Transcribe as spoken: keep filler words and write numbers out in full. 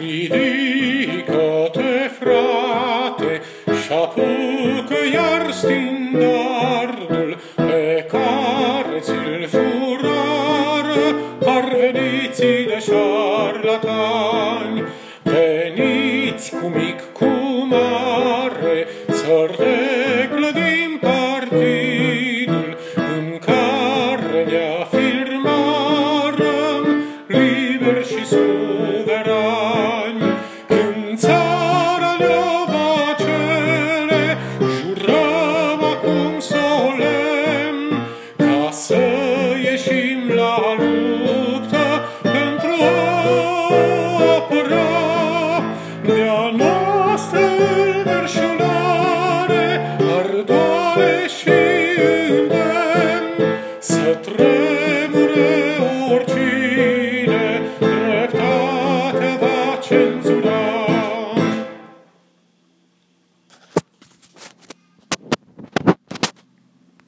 Ridică-te, frate, și-apucă iar standardul pe care ți-l furară parveniții de șarlatani. Veniți cu mic